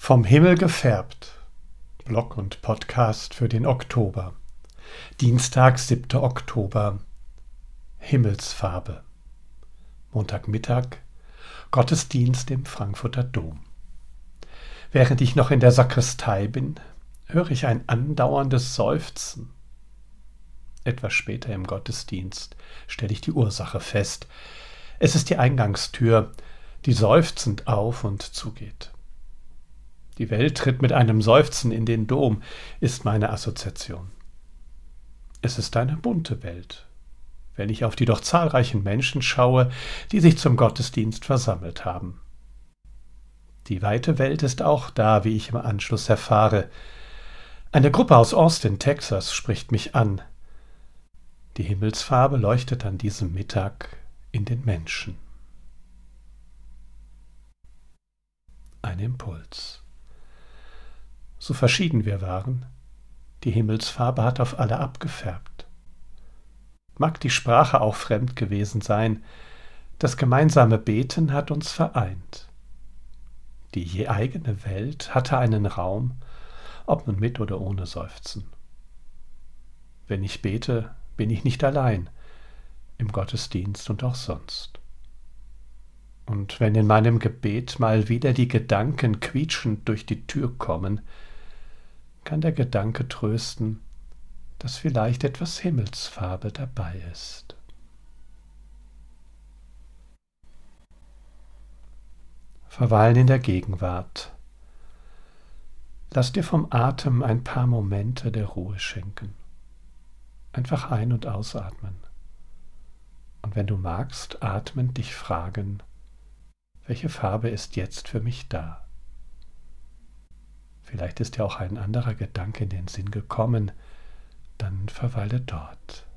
Vom Himmel gefärbt. Blog und Podcast für den Oktober. Dienstag, 7. Oktober. Himmelsfarbe. Montagmittag. Gottesdienst im Frankfurter Dom. Während ich noch in der Sakristei bin, höre ich ein andauerndes Seufzen. Etwas später im Gottesdienst stelle ich die Ursache fest. Es ist die Eingangstür, die seufzend auf und zugeht. Die Welt tritt mit einem Seufzen in den Dom, ist meine Assoziation. Es ist eine bunte Welt, wenn ich auf die doch zahlreichen Menschen schaue, die sich zum Gottesdienst versammelt haben. Die weite Welt ist auch da, wie ich im Anschluss erfahre. Eine Gruppe aus Austin, Texas, spricht mich an. Die Himmelsfarbe leuchtet an diesem Mittag in den Menschen. Ein Impuls. So verschieden wir waren, die Himmelsfarbe hat auf alle abgefärbt. Mag die Sprache auch fremd gewesen sein, das gemeinsame Beten hat uns vereint. Die je eigene Welt hatte einen Raum, ob nun mit oder ohne Seufzen. Wenn ich bete, bin ich nicht allein, im Gottesdienst und auch sonst. Und wenn in meinem Gebet mal wieder die Gedanken quietschend durch die Tür kommen, kann der Gedanke trösten, dass vielleicht etwas Himmelsfarbe dabei ist. Verweilen in der Gegenwart. Lass dir vom Atem ein paar Momente der Ruhe schenken. Einfach ein- und ausatmen. Und wenn du magst, atmend dich fragen, welche Farbe ist jetzt für mich da? Vielleicht ist dir auch ein anderer Gedanke in den Sinn gekommen, dann verweile dort.